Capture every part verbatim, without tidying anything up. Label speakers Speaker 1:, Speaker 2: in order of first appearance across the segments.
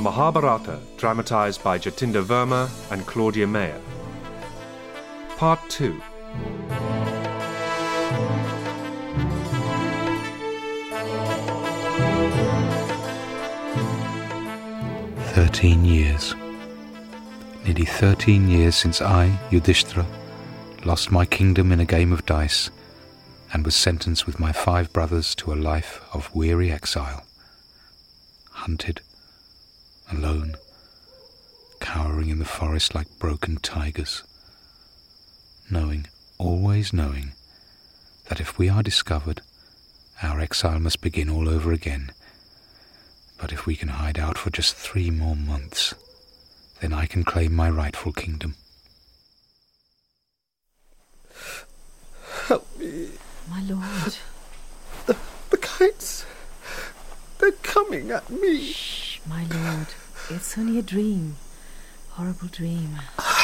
Speaker 1: Mahabharata, dramatized by Jatinda Verma and Claudia Mayer. Part two.
Speaker 2: Thirteen years. Nearly thirteen years since I, Yudhishthira, lost my kingdom in a game of dice and was sentenced with my five brothers to a life of weary exile. Hunted, alone, cowering in the forest like broken tigers, knowing, always knowing, that if we are discovered, our exile must begin all over again. But if we can hide out for just three more months, then I can claim my rightful kingdom.
Speaker 3: Help me.
Speaker 4: My lord.
Speaker 3: The, the kites, they're coming at me.
Speaker 4: Shh, my lord. It's only a dream. Horrible dream.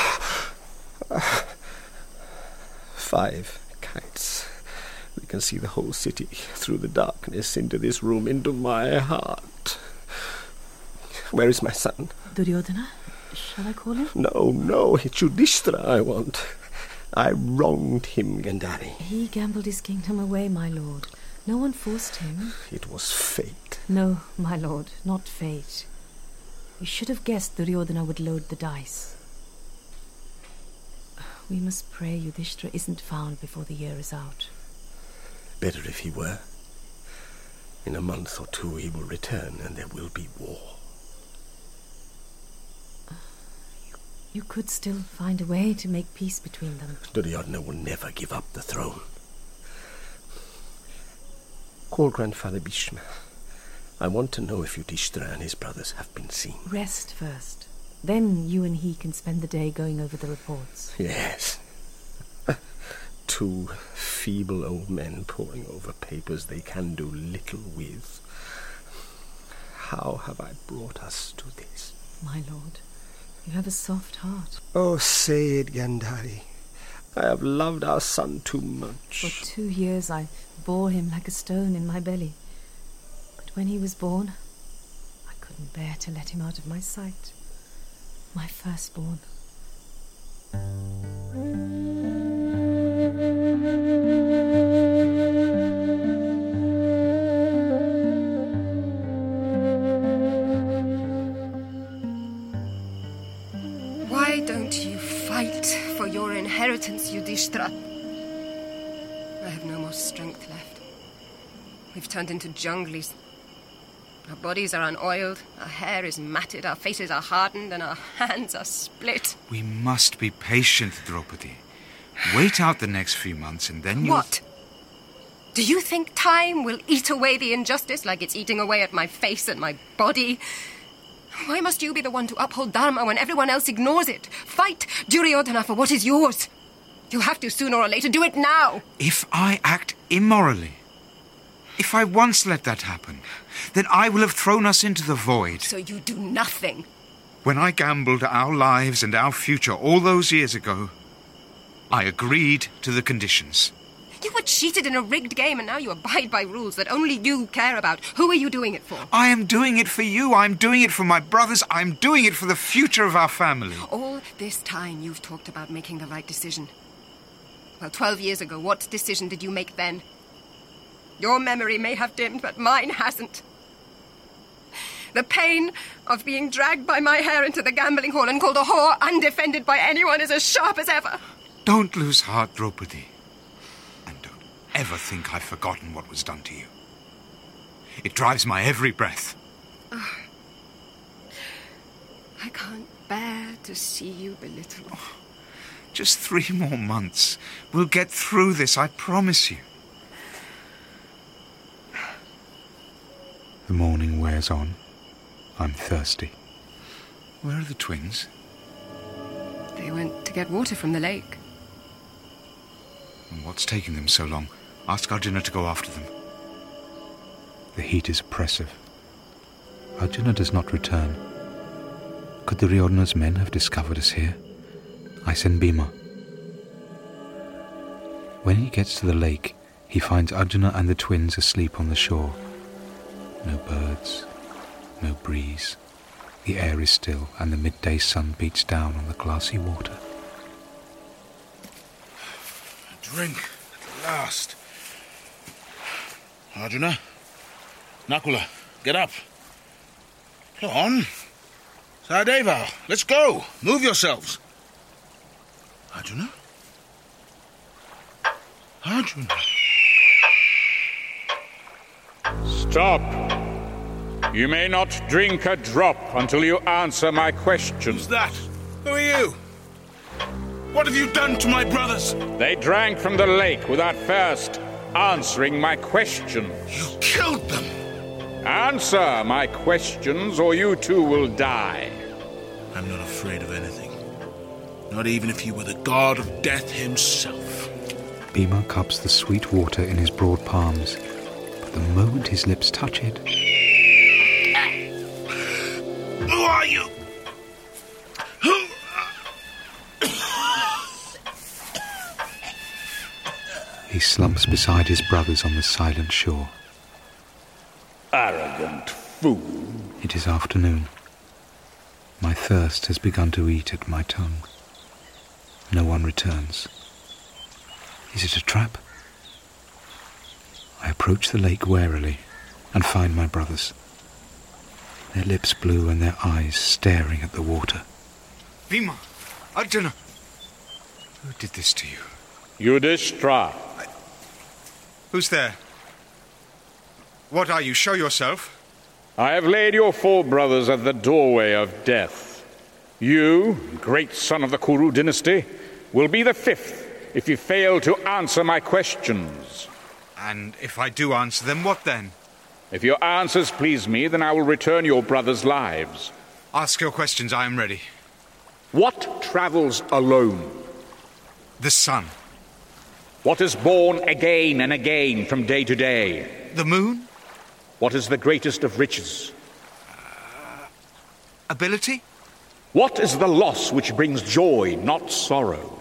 Speaker 3: Five kites. We can see the whole city through the darkness, into this room, into my heart. Where is my son?
Speaker 4: Duryodhana? Shall I call him?
Speaker 3: No, no, it's Yudhishthira I want. I wronged him, Gandhari.
Speaker 4: He gambled his kingdom away, my lord. No one forced him.
Speaker 3: It was fate.
Speaker 4: No, my lord, not fate. You should have guessed Duryodhana would load the dice. We must pray Yudhishthira isn't found before the year is out.
Speaker 3: Better if he were. In a month or two he will return and there will be war.
Speaker 4: You could still find a way to make peace between them.
Speaker 3: Duryodhana will never give up the throne. Call Grandfather Bhishma. I want to know if Yudhishthira and his brothers have been seen.
Speaker 4: Rest first. Then you and he can spend the day going over the reports.
Speaker 3: Yes. Two feeble old men poring over papers they can do little with. How have I brought us to this?
Speaker 4: My lord, you have a soft heart.
Speaker 3: Oh, say it, Gandhari. I have loved our son too much.
Speaker 4: For two years I bore him like a stone in my belly. But when he was born, I couldn't bear to let him out of my sight. My firstborn.
Speaker 5: Why don't you fight for your inheritance, Yudhishthira? I have no more strength left. We've turned into junglies. Our bodies are unoiled, our hair is matted, our faces are hardened, and our hands are split.
Speaker 2: We must be patient, Draupadi. Wait out the next few months and then you...
Speaker 5: What? Do you think time will eat away the injustice like it's eating away at my face and my body? Why must you be the one to uphold Dharma when everyone else ignores it? Fight Duryodhana for what is yours. You'll have to sooner or later. Do it now.
Speaker 2: If I act immorally, if I once let that happen, then I will have thrown us into the void.
Speaker 5: So you do nothing.
Speaker 2: When I gambled our lives and our future all those years ago, I agreed to the conditions.
Speaker 5: You were cheated in a rigged game and now you abide by rules that only you care about. Who are you doing it for?
Speaker 2: I am doing it for you. I'm doing it for my brothers. I'm doing it for the future of our family.
Speaker 5: All this time you've talked about making the right decision. Well, twelve years ago, what decision did you make then? Your memory may have dimmed, but mine hasn't. The pain of being dragged by my hair into the gambling hall and called a whore undefended by anyone is as sharp as ever.
Speaker 2: Don't lose heart, Draupadi. And don't ever think I've forgotten what was done to you. It drives my every breath.
Speaker 5: Oh, I can't bear to see you belittled.
Speaker 2: Oh, just three more months. We'll get through this, I promise you. The morning wears on. I'm thirsty. Where are the twins?
Speaker 5: They went to get water from the lake.
Speaker 2: And what's taking them so long? Ask Arjuna to go after them. The heat is oppressive. Arjuna does not return. Could Duryodhana's men have discovered us here? I send Bhima. When he gets to the lake, he finds Arjuna and the twins asleep on the shore. No birds, no breeze. The air is still, and the midday sun beats down on the glassy water.
Speaker 6: A drink, at last. Arjuna, Nakula, get up. Come on. Sahadeva, let's go. Move yourselves. Arjuna? Arjuna?
Speaker 7: Stop. You may not drink a drop until you answer my question.
Speaker 6: Who's that? Who are you? What have you done to my brothers?
Speaker 7: They drank from the lake without first answering my question.
Speaker 6: You killed them.
Speaker 7: Answer my questions, or you too will die.
Speaker 6: I'm not afraid of anything. Not even if he were the god of death himself.
Speaker 2: Bhima cups the sweet water in his broad palms, but the moment his lips touch it...
Speaker 6: Who are you? Who?
Speaker 2: He slumps beside his brothers on the silent shore.
Speaker 7: Arrogant fool.
Speaker 2: It is afternoon. My thirst has begun to eat at my tongue. No one returns. Is it a trap? I approach the lake warily and find my brothers. Their lips blue and their eyes staring at the water.
Speaker 8: Bhima! Arjuna! Who did this to you?
Speaker 7: Yudhishthira.
Speaker 8: I... Who's there? What are you? Show yourself.
Speaker 7: I have laid your four brothers at the doorway of death. You, great son of the Kuru dynasty, will be the fifth if you fail to answer my questions.
Speaker 8: And if I do answer them, what then?
Speaker 7: If your answers please me, then I will return your brothers' lives.
Speaker 8: Ask your questions, I am ready.
Speaker 7: What travels alone?
Speaker 8: The sun.
Speaker 7: What is born again and again from day to day?
Speaker 8: The moon.
Speaker 7: What is the greatest of riches?
Speaker 8: Uh, ability.
Speaker 7: What is the loss which brings joy, not sorrow?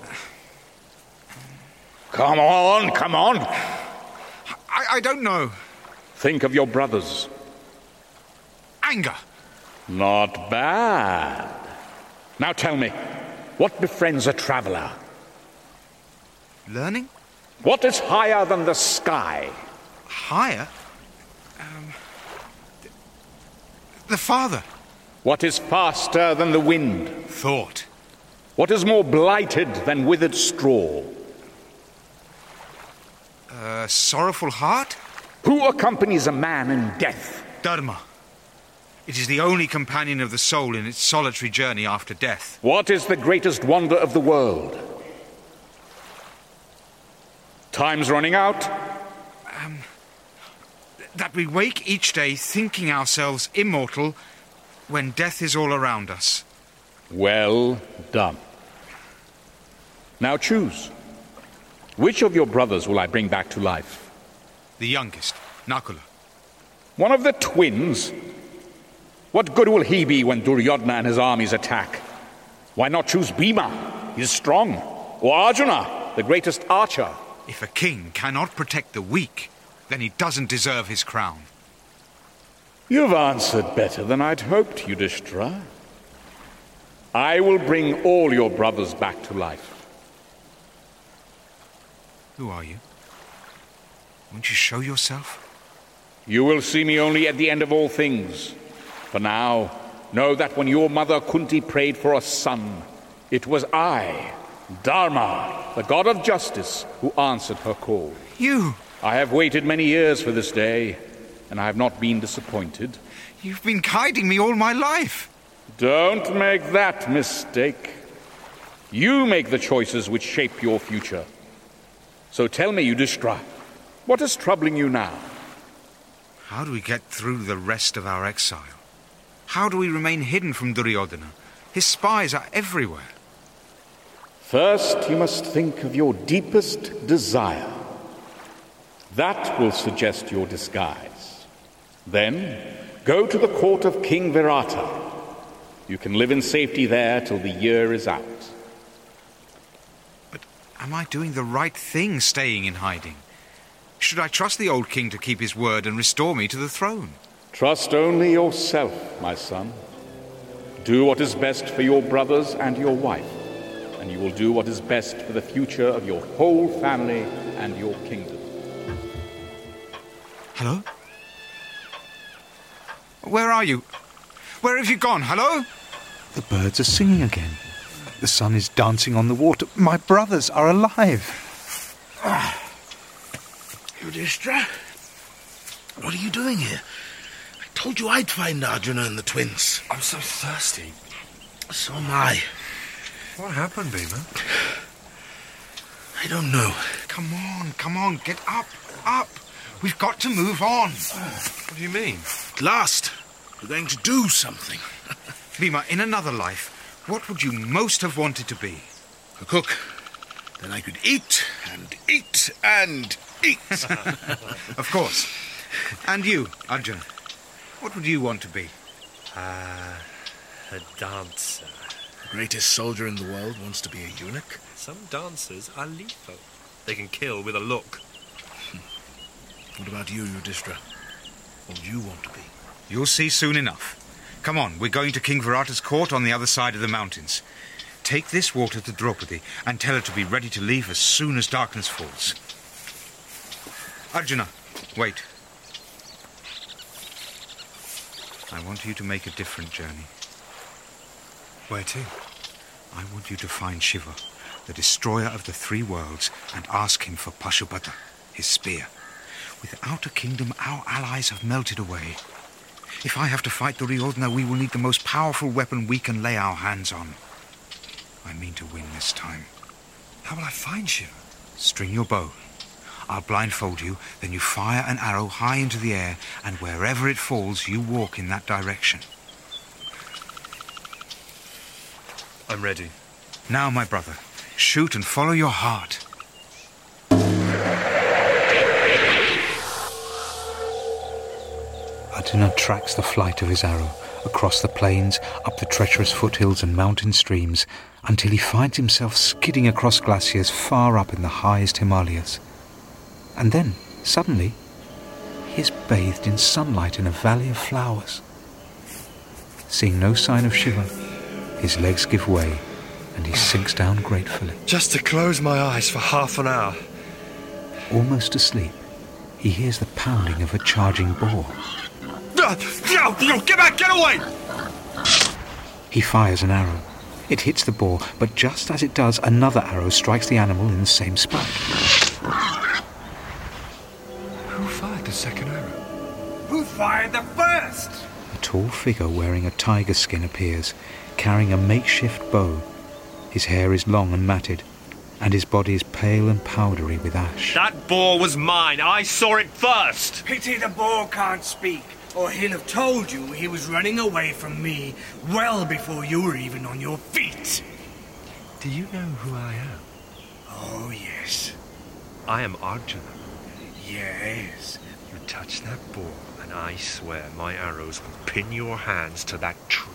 Speaker 7: Come on, come on.
Speaker 8: I, I don't know.
Speaker 7: Think of your brothers.
Speaker 8: Anger.
Speaker 7: Not bad. Now tell me, what befriends a traveler?
Speaker 8: Learning?
Speaker 7: What is higher than the sky?
Speaker 8: Higher? Um, th- the Father.
Speaker 7: What is faster than the wind?
Speaker 8: Thought.
Speaker 7: What is more blighted than withered straw?
Speaker 8: A sorrowful heart?
Speaker 7: Who accompanies a man in death?
Speaker 8: Dharma. It is the only companion of the soul in its solitary journey after death.
Speaker 7: What is the greatest wonder of the world? Time's running out.
Speaker 8: Um, that we wake each day thinking ourselves immortal when death is all around us.
Speaker 7: Well done. Now choose. Which of your brothers will I bring back to life?
Speaker 8: The youngest, Nakula.
Speaker 7: One of the twins? What good will he be when Duryodhana and his armies attack? Why not choose Bhima? He is strong. Or Arjuna, the greatest archer.
Speaker 8: If a king cannot protect the weak, then he doesn't deserve his crown.
Speaker 7: You've answered better than I'd hoped, Yudhishthira. I will bring all your brothers back to life.
Speaker 8: Who are you? Won't you show yourself?
Speaker 7: You will see me only at the end of all things. For now, know that when your mother Kunti prayed for a son, it was I, Dharma, the god of justice, who answered her call.
Speaker 8: You!
Speaker 7: I have waited many years for this day, and I have not been disappointed.
Speaker 8: You've been guiding me all my life.
Speaker 7: Don't make that mistake. You make the choices which shape your future. So tell me, Yudhishthira, what is troubling you now?
Speaker 8: How do we get through the rest of our exile? How do we remain hidden from Duryodhana? His spies are everywhere.
Speaker 7: First, you must think of your deepest desire. That will suggest your disguise. Then, go to the court of King Virata. You can live in safety there till the year is out.
Speaker 8: But am I doing the right thing staying in hiding? Should I trust the old king to keep his word and restore me to the throne?
Speaker 7: Trust only yourself, my son. do what is best for your brothers and your wife, and you will do what is best for the future of your whole family and your kingdom.
Speaker 8: Hello? Where are you? Where have you gone? Hello?
Speaker 2: The birds are singing again. The sun is dancing on the water. My brothers are alive.
Speaker 6: Ah. Yudhishthira, what are you doing here? I told you I'd find Arjuna and the twins.
Speaker 1: I'm so thirsty.
Speaker 6: So am I.
Speaker 1: What happened, Bhima?
Speaker 6: I don't know.
Speaker 8: Come on, come on, get up, up. We've got to move on.
Speaker 1: What do you mean?
Speaker 6: At last, we're going to do something.
Speaker 8: Bhima, in another life, what would you most have wanted to be?
Speaker 6: A cook. Then I could eat and eat and eat.
Speaker 8: Of course. And you, Arjuna, what would you want to be?
Speaker 3: Ah, uh, a dancer.
Speaker 6: The greatest soldier in the world wants to be a eunuch.
Speaker 3: Some dancers are lethal. They can kill with a look.
Speaker 6: What about you, Yudhishthira? What do you want to be?
Speaker 8: You'll see soon enough. Come on, we're going to King Virata's court on the other side of the mountains. Take this water to Draupadi and tell her to be ready to leave as soon as darkness falls. Arjuna, wait. I want you to make a different journey.
Speaker 1: Where to?
Speaker 8: I want you to find Shiva, the destroyer of the three worlds, and ask him for Pashupata, his spear. Without a kingdom, our allies have melted away. If I have to fight Duryodhana, we will need the most powerful weapon we can lay our hands on. I mean to win this time.
Speaker 1: How will I find Shiva?
Speaker 8: String your bow. I'll blindfold you, then you fire an arrow high into the air, and wherever it falls, you walk in that direction.
Speaker 1: I'm ready.
Speaker 8: Now, my brother, shoot and follow your heart. Arjuna tracks the flight of his arrow across the plains, up the treacherous foothills and mountain streams, until he finds himself skidding across glaciers far up in the highest Himalayas. And then, suddenly, he is bathed in sunlight in a valley of flowers. Seeing no sign of Shiva, his legs give way, and he sinks down gratefully.
Speaker 1: Just to close my eyes for half an hour.
Speaker 8: Almost asleep, he hears the pounding of a charging boar.
Speaker 1: Get back! Get away!
Speaker 8: He fires an arrow. It hits the boar, but just as it does, another arrow strikes the animal in the same spot.
Speaker 1: Who fired the second arrow?
Speaker 9: Who fired the first?
Speaker 8: A tall figure wearing a tiger skin appears, carrying a makeshift bow. His hair is long and matted, and his body is pale and powdery with ash.
Speaker 3: That boar was mine. I saw it first.
Speaker 9: Pity the boar can't speak, or he'll have told you he was running away from me well before you were even on your feet.
Speaker 3: Do you know who I am?
Speaker 9: Oh, yes.
Speaker 3: I am Arjuna.
Speaker 9: Yes.
Speaker 3: You touch that boar, and I swear my arrows will pin your hands to that tree.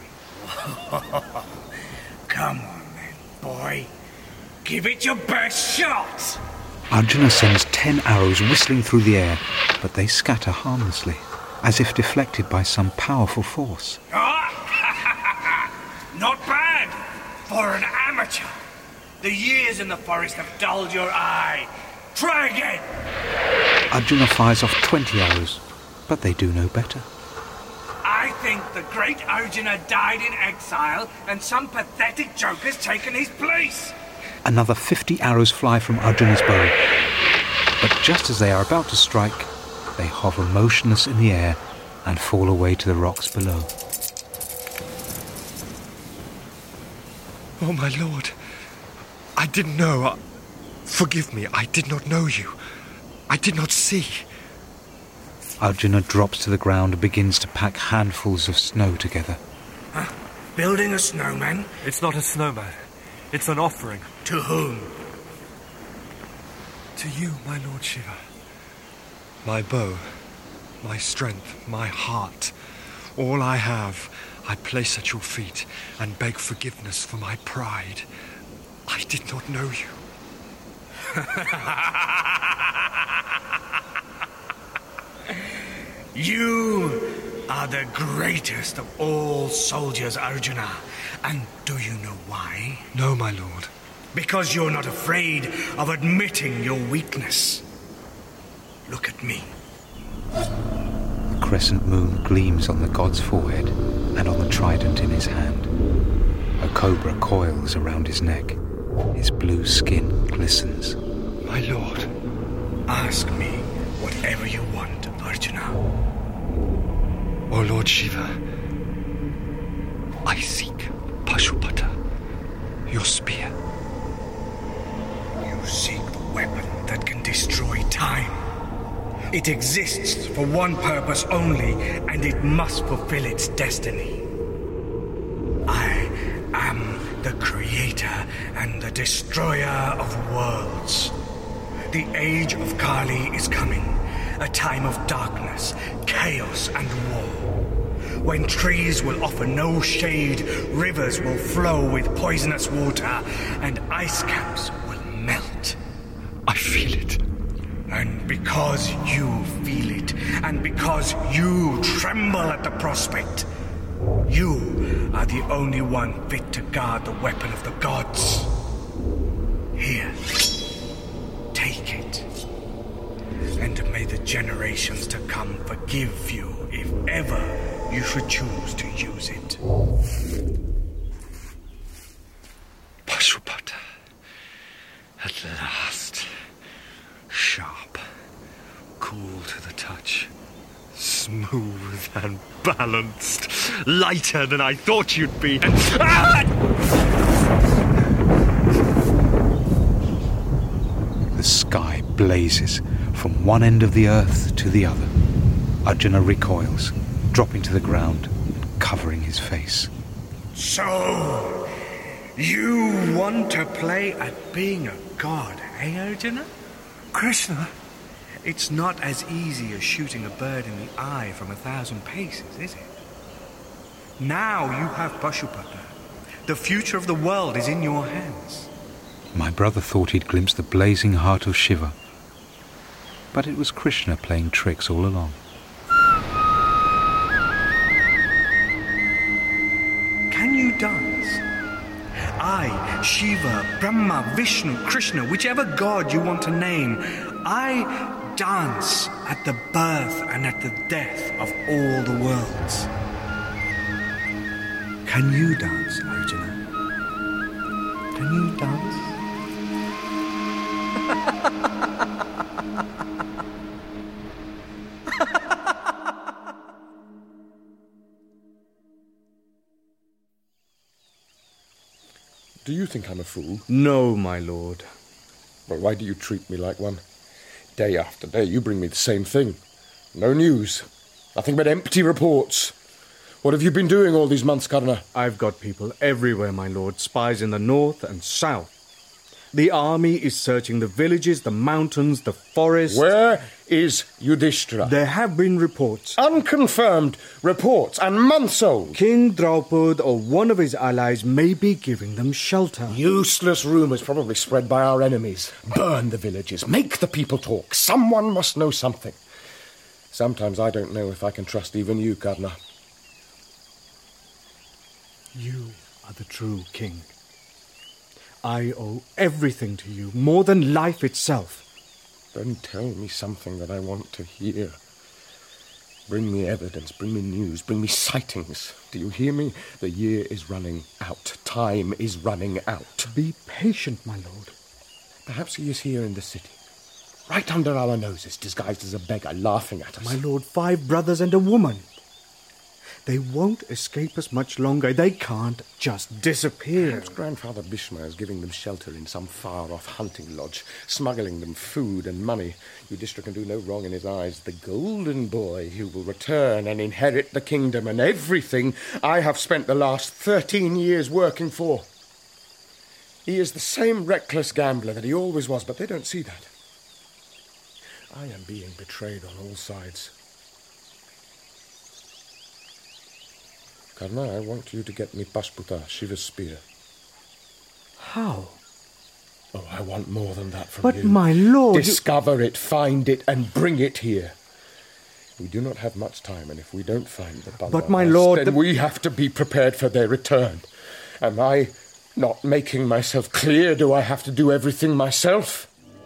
Speaker 9: Come on, then, boy. Give it your best shot!
Speaker 8: Arjuna sends ten arrows whistling through the air, but they scatter harmlessly, as if deflected by some powerful force.
Speaker 9: Not bad for an amateur. The years in the forest have dulled your eye. Try again.
Speaker 8: Arjuna fires off twenty arrows, but they do no better.
Speaker 9: I think the great Arjuna died in exile, and some pathetic joke has taken his place.
Speaker 8: Another fifty arrows fly from Arjuna's bow, but just as they are about to strike, they hover motionless in the air and fall away to the rocks below.
Speaker 1: Oh, my lord. I didn't know. I... Forgive me, I did not know you. I did not see.
Speaker 8: Arjuna drops to the ground and begins to pack handfuls of snow together.
Speaker 9: Huh? Building a snowman?
Speaker 3: It's not a snowman. It's an offering.
Speaker 9: To whom?
Speaker 1: To you, my Lord Shiva. My bow, my strength, my heart, all I have, I place at your feet and beg forgiveness for my pride. I did not know you.
Speaker 9: You are the greatest of all soldiers, Arjuna. And do you know why?
Speaker 1: No, my lord.
Speaker 9: Because you're not afraid of admitting your weakness. Look at me.
Speaker 8: The crescent moon gleams on the god's forehead and on the trident in his hand. A cobra coils around his neck. His blue skin glistens.
Speaker 1: My lord.
Speaker 9: Ask me whatever you want, Arjuna.
Speaker 1: O Lord Shiva, I seek Pashupata, your spear.
Speaker 9: You seek the weapon that can destroy time. It exists for one purpose only, and it must fulfill its destiny. I am the creator and the destroyer of worlds. The age of Kali is coming, a time of darkness, chaos, and war. When trees will offer no shade, rivers will flow with poisonous water, and ice caps will melt.
Speaker 1: I feel it.
Speaker 9: And because you feel it, and because you tremble at the prospect, you are the only one fit to guard the weapon of the gods. Here, take it. And may the generations to come forgive you if ever you should choose to use it.
Speaker 1: Pashupata. At last. Sharp. Cool to the touch. Smooth and balanced. Lighter than I thought you'd be. And... Ah!
Speaker 8: The sky blazes from one end of the earth to the other. Arjuna recoils, dropping to the ground and covering his face.
Speaker 9: So, you want to play at being a god, eh, Arjuna?
Speaker 1: Krishna?
Speaker 9: It's not as easy as shooting a bird in the eye from a thousand paces, is it? Now you have Pashupata. The future of the world is in your hands.
Speaker 8: My brother thought he'd glimpsed the blazing heart of Shiva. But it was Krishna playing tricks all along.
Speaker 9: Can you dance? I, Shiva, Brahma, Vishnu, Krishna, whichever god you want to name, I dance at the birth and at the death of all the worlds. Can you dance, Arjuna? Can you dance?
Speaker 3: Do you think I'm a fool?
Speaker 10: No, my lord.
Speaker 3: Well, why do you treat me like one? Day after day, you bring me the same thing. No news. Nothing but empty reports. What have you been doing all these months, Karna?
Speaker 10: I've got people everywhere, my lord. Spies in the north and south. The army is searching the villages, the mountains, the forests.
Speaker 3: Where is Yudhishthira?
Speaker 10: There have been reports.
Speaker 3: Unconfirmed reports, and months old.
Speaker 10: King Draupad or one of his allies may be giving them shelter.
Speaker 3: Useless rumours probably spread by our enemies. Burn the villages. Make the people talk. Someone must know something. Sometimes I don't know if I can trust even you, Karna.
Speaker 10: You are the true king. I owe everything to you, more than life itself.
Speaker 3: Then tell me something that I want to hear. Bring me evidence, bring me news, bring me sightings. Do you hear me? The year is running out. Time is running out.
Speaker 10: Be patient, my lord.
Speaker 3: Perhaps he is here in the city. Right under our noses, disguised as a beggar, laughing at us.
Speaker 10: My lord, five brothers and a woman. They won't escape us much longer. They can't just disappear.
Speaker 3: Perhaps Grandfather Bhishma is giving them shelter in some far-off hunting lodge, smuggling them food and money. Yudhishthira can do no wrong in his eyes. The golden boy who will return and inherit the kingdom and everything I have spent the last thirteen years working for. He is the same reckless gambler that he always was, but they don't see that. I am being betrayed on all sides. Karna, I want you to get me Pashupata, Shiva's spear.
Speaker 10: How?
Speaker 3: Oh, I want more than that from
Speaker 10: but
Speaker 3: you.
Speaker 10: But my lord...
Speaker 3: Discover you... it, find it, and bring it here. We do not have much time, and if we don't find the Bandar
Speaker 10: But, my
Speaker 3: Last,
Speaker 10: lord,
Speaker 3: then
Speaker 10: the-
Speaker 3: we have to be prepared for their return. Am I not making myself clear? Do I have to do everything myself?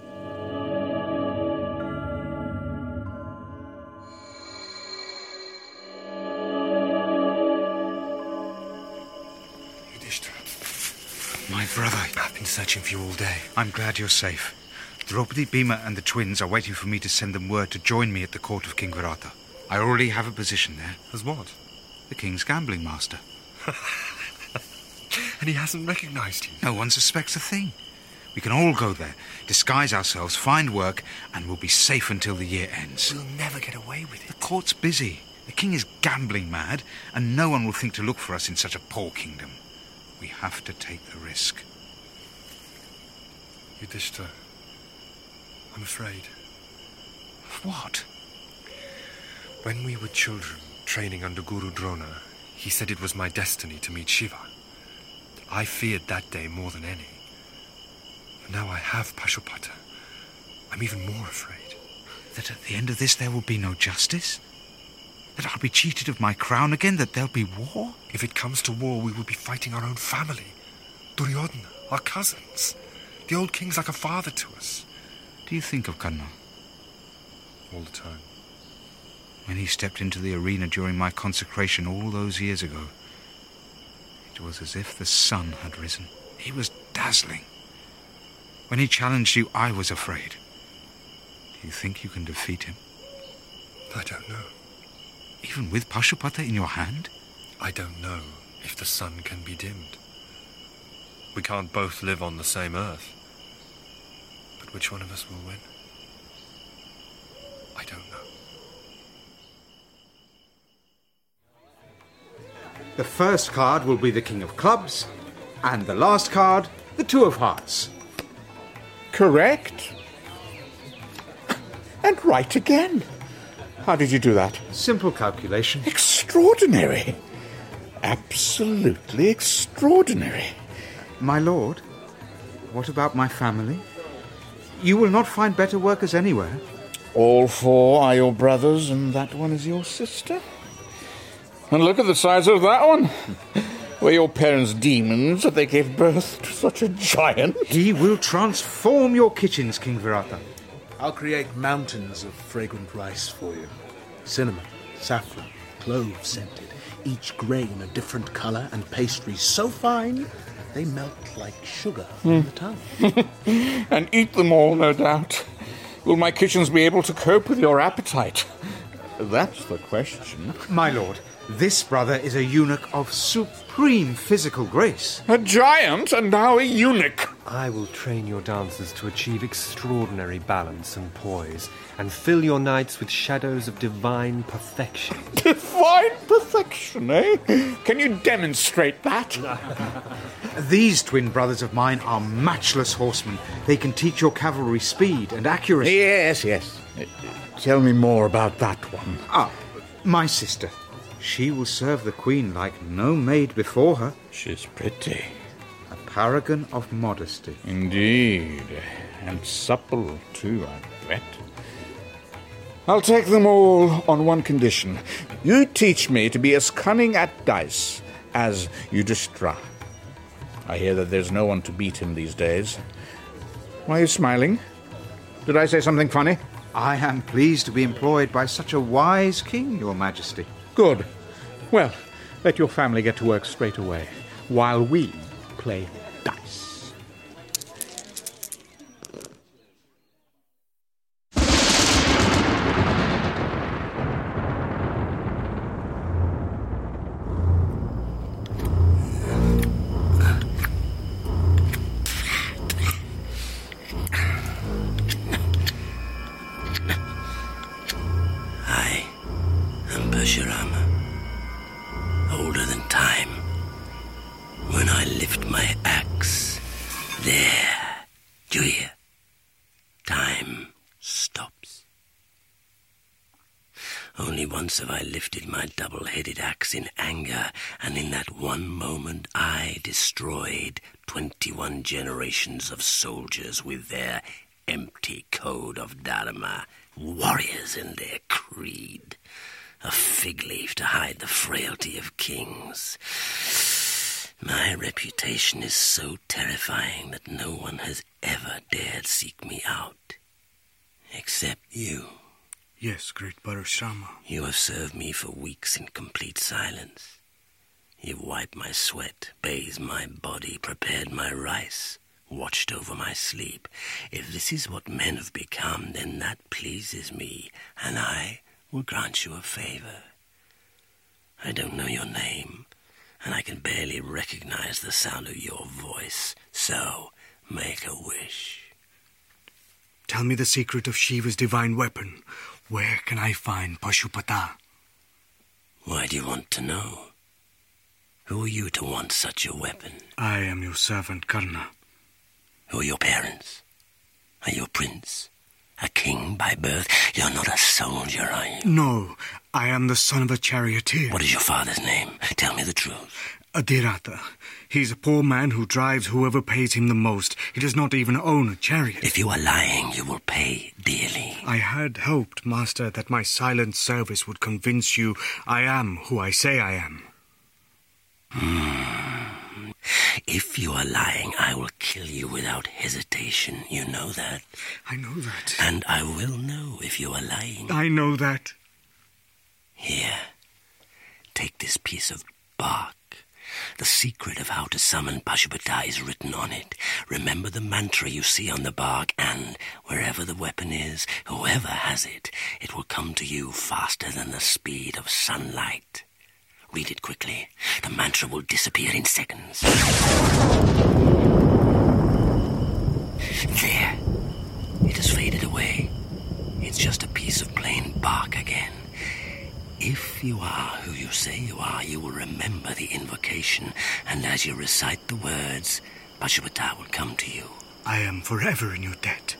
Speaker 8: My brother.
Speaker 1: I've been searching for you all day.
Speaker 8: I'm glad you're safe. Draupadi, Bhima and the twins are waiting for me to send them word to join me at the court of King Virata. I already have a position there.
Speaker 1: As what?
Speaker 8: The king's gambling master.
Speaker 1: And he hasn't recognised you?
Speaker 8: No one suspects a thing. We can all go there, disguise ourselves, find work, and we'll be safe until the year ends.
Speaker 1: We'll never get away with it.
Speaker 8: The court's busy. The king is gambling mad, and no one will think to look for us in such a poor kingdom. We have to take the risk.
Speaker 1: Yudhishthira, I'm afraid.
Speaker 8: Of what?
Speaker 1: When we were children, training under Guru Drona, he said it was my destiny to meet Shiva. I feared that day more than any. But now I have Pashupata. I'm even more afraid.
Speaker 8: That at the end of this there will be no justice? That I'll be cheated of my crown again? That there'll be war?
Speaker 1: If it comes to war, we will be fighting our own family. Duryodhana, our cousins. The old king's like a father to us.
Speaker 8: Do you think of Karna?
Speaker 1: All the time.
Speaker 8: When he stepped into the arena during my consecration all those years ago, it was as if the sun had risen. He was dazzling. When he challenged you, I was afraid. Do you think you can defeat him?
Speaker 1: I don't know.
Speaker 8: Even with Pashupata in your hand?
Speaker 1: I don't know if the sun can be dimmed. We can't both live on the same earth. But which one of us will win? I don't know.
Speaker 10: The first card will be the King of Clubs, and the last card, the Two of Hearts.
Speaker 6: Correct. And right again. How did you do that?
Speaker 10: Simple calculation.
Speaker 6: Extraordinary. Absolutely extraordinary.
Speaker 8: My lord, what about my family? You will not find better workers anywhere.
Speaker 6: All four are your brothers, and that one is your sister? And look at the size of that one. Were your parents demons that they gave birth to such a giant?
Speaker 8: He will transform your kitchens, King Virata.
Speaker 11: I'll create mountains of fragrant rice for you. Cinnamon, saffron, clove scented. Each grain a different colour, and pastries so fine they melt like sugar
Speaker 6: Mm.
Speaker 11: on the tongue.
Speaker 6: And eat them all, no doubt. Will my kitchens be able to cope with your appetite? That's the question.
Speaker 8: My lord, this brother is a eunuch of supreme physical grace.
Speaker 6: A giant, and now a eunuch.
Speaker 12: I will train your dancers to achieve extraordinary balance and poise, and fill your nights with shadows of divine perfection.
Speaker 6: Divine perfection, eh? Can you demonstrate that?
Speaker 8: These twin brothers of mine are matchless horsemen. They can teach your cavalry speed and accuracy.
Speaker 6: Yes, yes. Tell me more about that one.
Speaker 8: Ah, my sister. She will serve the queen like no maid before her.
Speaker 6: She's pretty.
Speaker 8: A paragon of modesty.
Speaker 6: Indeed. And supple, too, I bet. I'll take them all on one condition. You teach me to be as cunning at dice as Yudhishthira. I hear that there's no one to beat him these days. Why are you smiling? Did I say something funny?
Speaker 8: I am pleased to be employed by such a wise king, your majesty.
Speaker 6: Good. Well, let your family get to work straight away, while we play dice.
Speaker 13: I am Pershurama, older than time. When I lift my axe, there, do you hear? Time stops. Only once have I lifted my double-headed axe in anger, and in that one moment I destroyed twenty-one generations of soldiers with their empty code of Dharma, warriors and their crew. reed, a fig leaf to hide the frailty of kings. My reputation is so terrifying that no one has ever dared seek me out, except you.
Speaker 9: Yes, great Parashurama.
Speaker 13: You have served me for weeks in complete silence. You've wiped my sweat, bathed my body, prepared my rice, watched over my sleep. If this is what men have become, then that pleases me, and I will grant you a favor. I don't know your name, and I can barely recognize the sound of your voice, so make a wish.
Speaker 9: Tell me the secret of Shiva's divine weapon. Where can I find Pashupata?
Speaker 13: Why do you want to know? Who are you to want such a weapon?
Speaker 9: I am your servant, Karna.
Speaker 13: Who are your parents? Are you a prince? A king by birth? You're not a soldier, are you?
Speaker 9: No, I am the son of a charioteer.
Speaker 13: What is your father's name? Tell me the truth.
Speaker 9: Adhirata. He's a poor man who drives whoever pays him the most. He does not even own a chariot.
Speaker 13: If you are lying, you will pay dearly.
Speaker 9: I had hoped, Master, that my silent service would convince you I am who I say I am.
Speaker 13: Hmm. If you are lying, I will kill you without hesitation. You know that?
Speaker 9: I know that.
Speaker 13: And I will know if you are lying.
Speaker 9: I know that.
Speaker 13: Here, take this piece of bark. The secret of how to summon Pashupata is written on it. Remember the mantra you see on the bark, and wherever the weapon is, whoever has it, it will come to you faster than the speed of sunlight. Read it quickly. The mantra will disappear in seconds. There. It has faded away. It's just a piece of plain bark again. If you are who you say you are, you will remember the invocation, and as you recite the words, Pashupata will come to you.
Speaker 9: I am forever in your debt.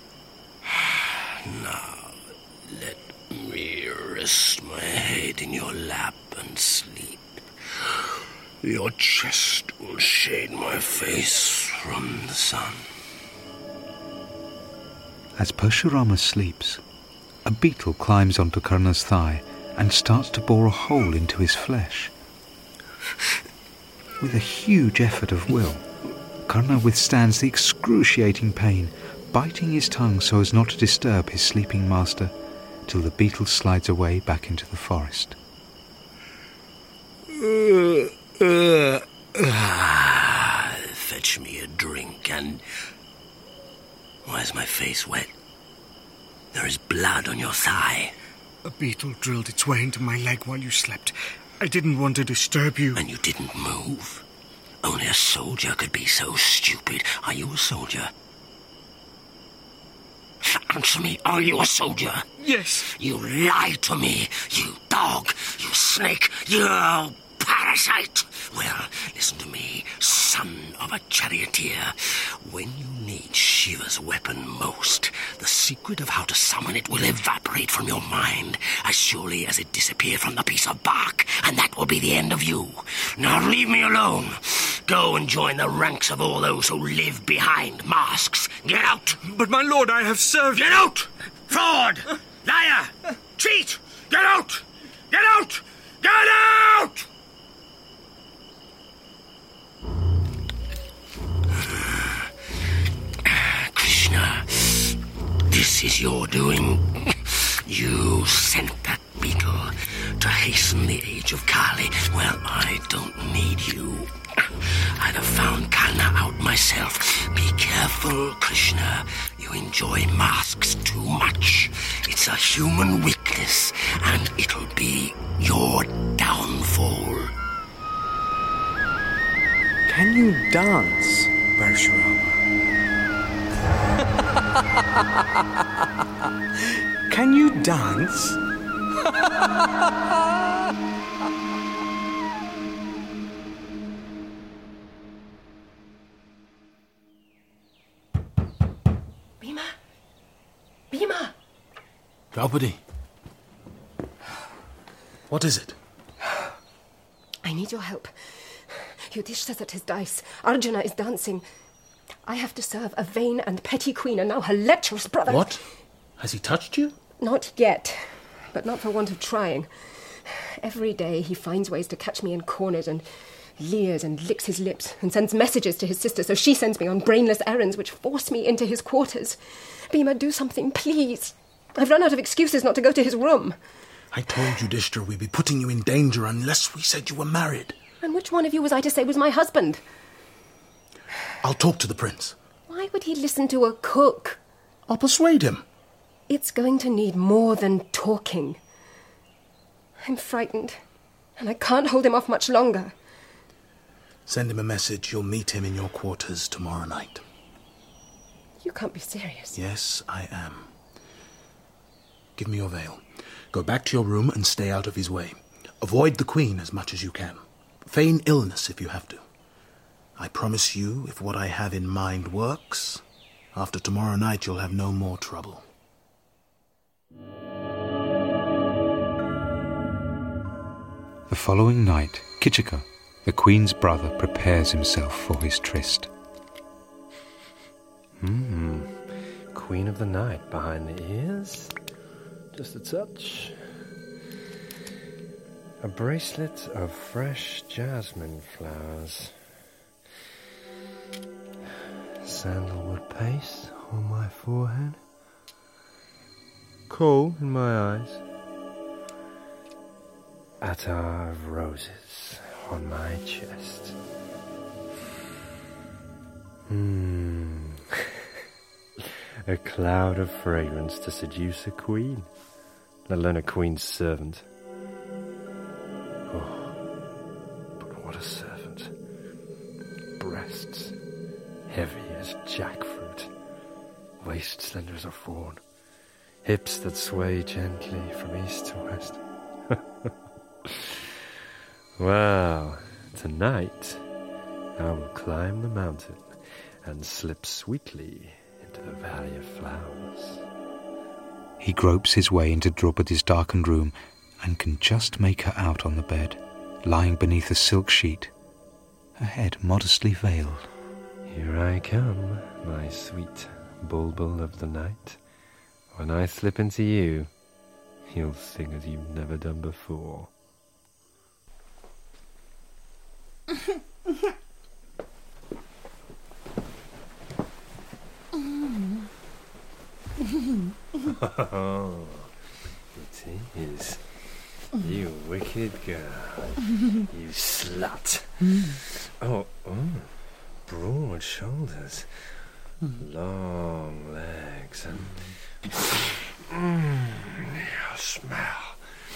Speaker 13: Now, let me rest my head in your lap and sleep. Your chest will shade my face from the sun.
Speaker 8: As Parshurama sleeps, a beetle climbs onto Karna's thigh and starts to bore a hole into his flesh. With a huge effort of will, Karna withstands the excruciating pain, biting his tongue so as not to disturb his sleeping master, till the beetle slides away back into the forest.
Speaker 13: Uh, uh, uh, fetch me a drink and... Why is my face wet? There is blood on your thigh.
Speaker 9: A beetle drilled its way into my leg while you slept. I didn't want to disturb you.
Speaker 13: And you didn't move? Only a soldier could be so stupid. Are you a soldier? Answer me, are you a soldier?
Speaker 9: Yes.
Speaker 13: You lie to me, you dog, you snake, you parasite. Well, listen to me, son of a charioteer. When you need Shiva's weapon most, the secret of how to summon it will evaporate from your mind as surely as it disappeared from the piece of bark, and that will be the end of you. Now leave me alone. Go and join the ranks of all those who live behind masks. Get out!
Speaker 9: But my lord, I have served...
Speaker 13: Get out! Fraud! Liar! Cheat! Get out! Get out! Get out! Krishna, this is your doing. You sent that beetle to hasten the age of Kali. Well, I don't need you. I'd have found Karna out myself. Be careful, Krishna. You enjoy masks too much. It's a human weakness, and it'll be your downfall.
Speaker 10: Can you dance, Parshurama? Can you dance?
Speaker 5: Bhima? Bhima!
Speaker 11: Draupadi. What is it?
Speaker 5: I need your help. Yudhishthira's at his dice. Arjuna is dancing. I have to serve a vain and petty queen and now her lecherous brother.
Speaker 11: What? Has he touched you?
Speaker 5: Not yet. but not for want of trying. Every day he finds ways to catch me in corners and leers and licks his lips and sends messages to his sister, so she sends me on brainless errands which force me into his quarters. Bhima, do something, please. I've run out of excuses not to go to his room.
Speaker 11: I told you, Yudhishthira, we'd be putting you in danger unless we said you were married.
Speaker 5: And which one of you was I to say was my husband?
Speaker 11: I'll talk to the prince.
Speaker 5: Why would he listen to a cook?
Speaker 11: I'll persuade him.
Speaker 5: It's going to need more than talking. I'm frightened, and I can't hold him off much longer.
Speaker 11: Send him a message. You'll meet him in your quarters tomorrow night.
Speaker 5: You can't be serious.
Speaker 11: Yes, I am. Give me your veil. Go back to your room and stay out of his way. Avoid the Queen as much as you can. Feign illness if you have to. I promise you, if what I have in mind works, after tomorrow night you'll have no more trouble.
Speaker 8: The following night, Kichika, the Queen's brother, prepares himself for his tryst.
Speaker 12: Hmm. Queen of the night behind the ears. Just a touch. A bracelet of fresh jasmine flowers. Sandalwood paste on my forehead. Kohl in my eyes. Attar of roses on my chest. Hmm. A cloud of fragrance to seduce a queen, let alone a queen's servant. Oh, but what a servant. Breasts heavy as jackfruit, waist slender as a fawn, hips that sway gently from east to west. Well, tonight I will climb the mountain and slip sweetly into the Valley of Flowers.
Speaker 8: He gropes his way into Draupadi's darkened room and can just make her out on the bed, lying beneath a silk sheet, her head modestly veiled.
Speaker 12: Here I come, my sweet bulbul of the night. When I slip into you, you'll sing as you've never done before. Oh, it is. You wicked girl. You slut. Oh, oh, broad shoulders, long legs, and mm, your smell.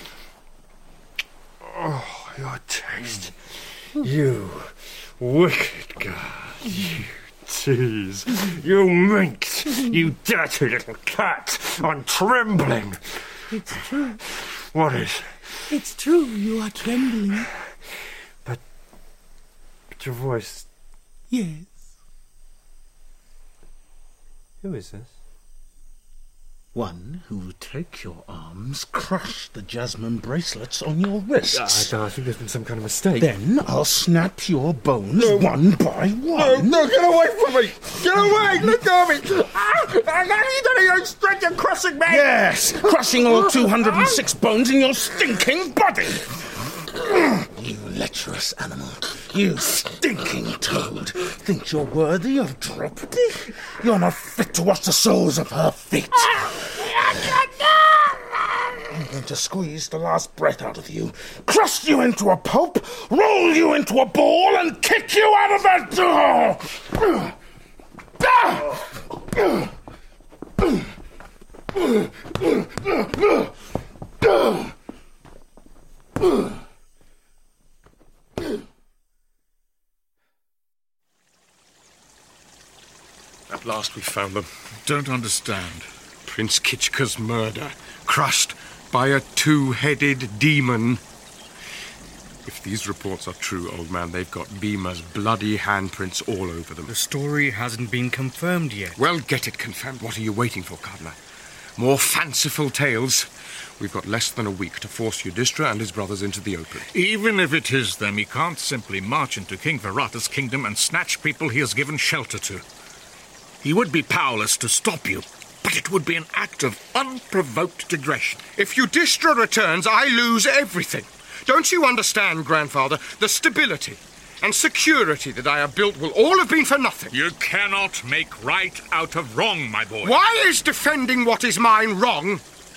Speaker 12: Oh, your taste. You wicked girl. You tease. You minx. You dirty little cat. I'm trembling.
Speaker 14: It's true.
Speaker 12: What is?
Speaker 14: It's true, you are trembling.
Speaker 12: But, but your voice...
Speaker 14: Yes.
Speaker 12: Who is this?
Speaker 11: One who will take your arms, crush the jasmine bracelets on your wrists.
Speaker 12: Uh, I think there's been some kind of mistake.
Speaker 11: Then I'll snap your bones no. one by one.
Speaker 3: No, no, get away from me! Get away! Let go of me! Ah! I need any own strength you're crushing me!
Speaker 11: Yes, crushing all two hundred and six bones in your stinking body! You lecherous animal. You stinking toad. Think you're worthy of Draupadi? You're not fit to wash the soles of her feet. I'm going to squeeze the last breath out of you, crush you into a pulp, roll you into a ball, and kick you out of that door!
Speaker 3: At last we found them. Don't understand. Prince Kichika's murder, crushed by a two-headed demon. If these reports are true, old man, they've got Bhima's bloody handprints all over them.
Speaker 9: The story hasn't been confirmed yet.
Speaker 3: Well, get it confirmed. What are you waiting for, Cardinal? More fanciful tales? We've got less than a week to force Yudhishthira and his brothers into the open.
Speaker 6: Even if it is them, he can't simply march into King Virata's kingdom and snatch people he has given shelter to. He would be powerless to stop you. But it would be an act of unprovoked aggression.
Speaker 3: If Yudhishthira returns, I lose everything. Don't you understand, Grandfather? The stability and security that I have built will all have been for nothing.
Speaker 6: You cannot make right out of wrong, my boy.
Speaker 3: Why is defending what is mine wrong?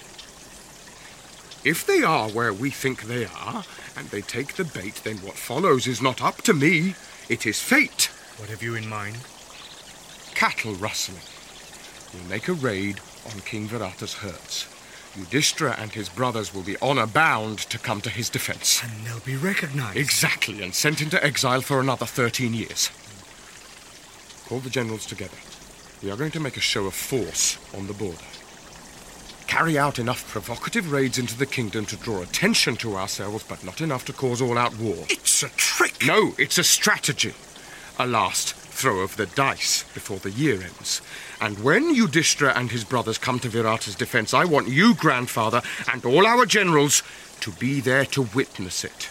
Speaker 3: If they are where we think they are, and they take the bait, then what follows is not up to me. It is fate.
Speaker 9: What have you in mind?
Speaker 3: Cattle rustling. We'll make a raid on King Virata's herds. Yudhishthira and his brothers will be honour-bound to come to his defence.
Speaker 9: And they'll be recognised.
Speaker 3: Exactly, and sent into exile for another thirteen years. Call the generals together. We are going to make a show of force on the border. Carry out enough provocative raids into the kingdom to draw attention to ourselves, but not enough to cause all-out war.
Speaker 6: It's a trick!
Speaker 3: No, it's a strategy. A last throw of the dice before the year ends. And when Yudhishthira and his brothers come to Virata's defence, I want you, Grandfather, and all our generals to be there to witness it.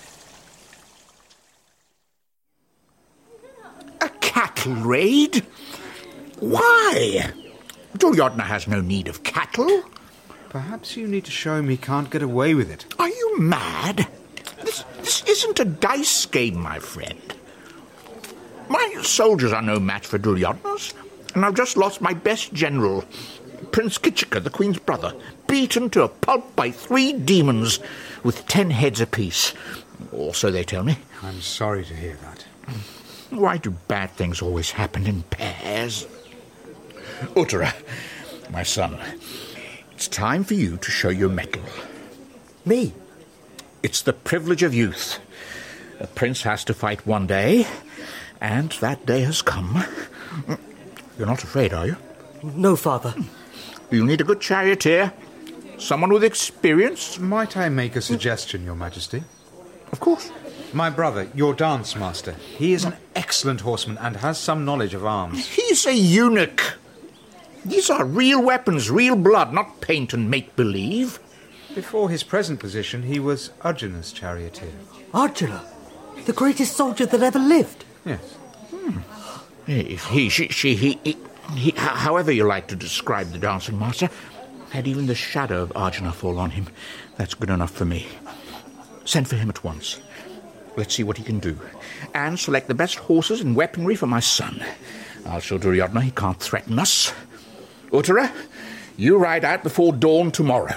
Speaker 6: A cattle raid? Why? Duryodhana has no need of cattle.
Speaker 8: Perhaps you need to show him he can't get away with it.
Speaker 6: Are you mad? This, this isn't a dice game, my friend. My soldiers are no match for Duryodhana's, and I've just lost my best general, Prince Kichika, the Queen's brother, beaten to a pulp by three demons with ten heads apiece. Or so they tell me.
Speaker 8: I'm sorry to hear that.
Speaker 6: Why do bad things always happen in pairs? Uttara, my son, it's time for you to show your mettle.
Speaker 11: Me?
Speaker 6: It's the privilege of youth. A prince has to fight one day, and that day has come. You're not afraid, are you?
Speaker 11: No, Father.
Speaker 6: You'll need a good charioteer. Someone with experience.
Speaker 8: Might I make a suggestion, Your Majesty?
Speaker 6: Of course.
Speaker 8: My brother, your dance master, he is an excellent horseman and has some knowledge of arms.
Speaker 6: He's a eunuch. These are real weapons, real blood, not paint and make-believe.
Speaker 8: Before his present position, he was Arjuna's charioteer.
Speaker 11: Arjuna? The greatest soldier that ever lived?
Speaker 8: Yes.
Speaker 6: Hmm. If he, she, she, he, he, he, however you like to describe the dancing master, had even the shadow of Arjuna fall on him, that's good enough for me. Send for him at once. Let's see what he can do. And select the best horses and weaponry for my son. I'll show Duryodhana he can't threaten us. Uttara, you ride out before dawn tomorrow.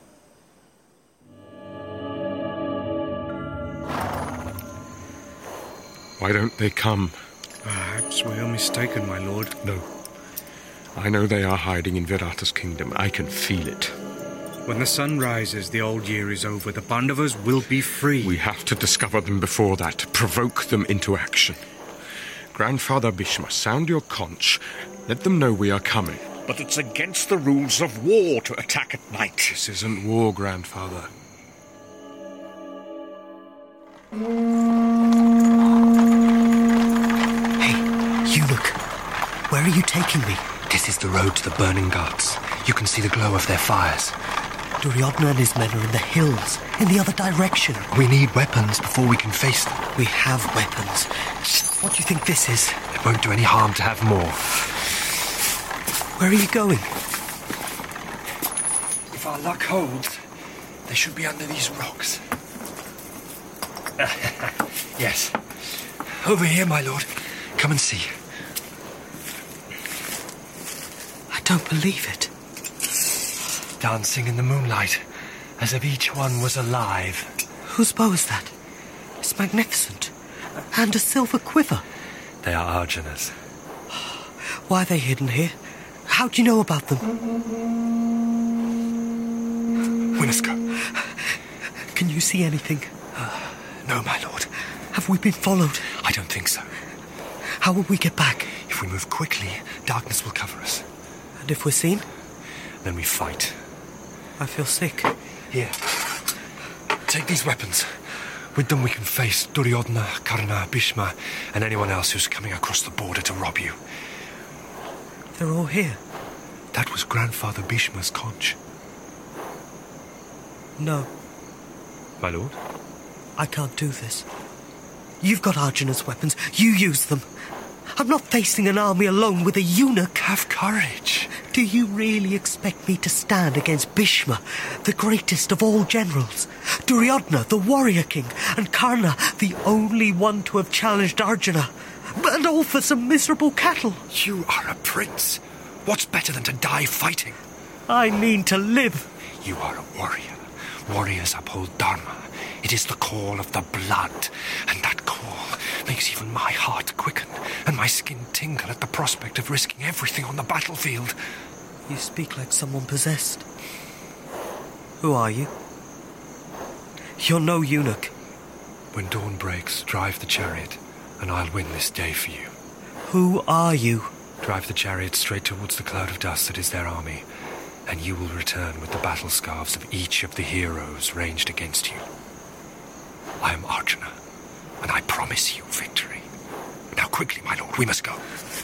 Speaker 3: Why don't they come?
Speaker 9: Perhaps we are mistaken, my lord.
Speaker 3: No. I know they are hiding in Virata's kingdom. I can feel it.
Speaker 9: When the sun rises, the old year is over. The Pandavas will be free.
Speaker 3: We have to discover them before that. Provoke them into action. Grandfather Bhishma, sound your conch. Let them know we are coming.
Speaker 6: But it's against the rules of war to attack at night.
Speaker 3: This isn't war, Grandfather.
Speaker 11: Hey, eunuch. Where are you taking me?
Speaker 1: This is the road to the burning ghats. You can see the glow of their fires.
Speaker 11: Duryodhana and his men are in the hills, in the other direction.
Speaker 1: We need weapons before we can face them.
Speaker 11: We have weapons. What do you think this is?
Speaker 1: It won't do any harm to have more.
Speaker 11: Where are you going?
Speaker 1: If our luck holds, they should be under these rocks. Yes. Over here, my lord. Come and see.
Speaker 11: I don't believe it.
Speaker 1: Dancing in the moonlight, as if each one was alive.
Speaker 11: Whose bow is that? It's magnificent. And a silver quiver.
Speaker 1: They are Arjuna's.
Speaker 11: Why are they hidden here? How do you know about them?
Speaker 1: Winneska.
Speaker 11: Can you see anything?
Speaker 1: Uh, no, my lord.
Speaker 11: Have we been followed?
Speaker 1: I don't think so.
Speaker 11: How will we get back?
Speaker 1: If we move quickly, darkness will cover us.
Speaker 11: And if we're seen?
Speaker 1: Then we fight.
Speaker 11: I feel sick.
Speaker 1: Here. Take these weapons. With them we can face Duryodhana, Karna, Bhishma, and anyone else who's coming across the border to rob you.
Speaker 11: They're all here.
Speaker 1: That was Grandfather Bhishma's conch.
Speaker 11: No.
Speaker 1: My lord?
Speaker 11: I can't do this. You've got Arjuna's weapons. You use them.
Speaker 15: I'm not facing an army alone with a eunuch.
Speaker 9: Have courage.
Speaker 15: Do you really expect me to stand against Bhishma, the greatest of all generals, Duryodhana, the warrior king, and Karna, the only one to have challenged Arjuna, and all for some miserable cattle?
Speaker 9: You are a prince. What's better than to die fighting?
Speaker 15: I mean to live.
Speaker 9: You are a warrior. Warriors uphold dharma. It is the call of the blood, and that call makes even my heart quicken and my skin tingle at the prospect of risking everything on the battlefield.
Speaker 15: You speak like someone possessed. Who are you? You're no eunuch.
Speaker 9: When dawn breaks, drive the chariot, and I'll win this day for you.
Speaker 15: Who are you?
Speaker 9: Drive the chariot straight towards the cloud of dust that is their army, and you will return with the battle scarves of each of the heroes ranged against you. I am Arjuna, and I promise you victory. Now quickly, my lord, we must go.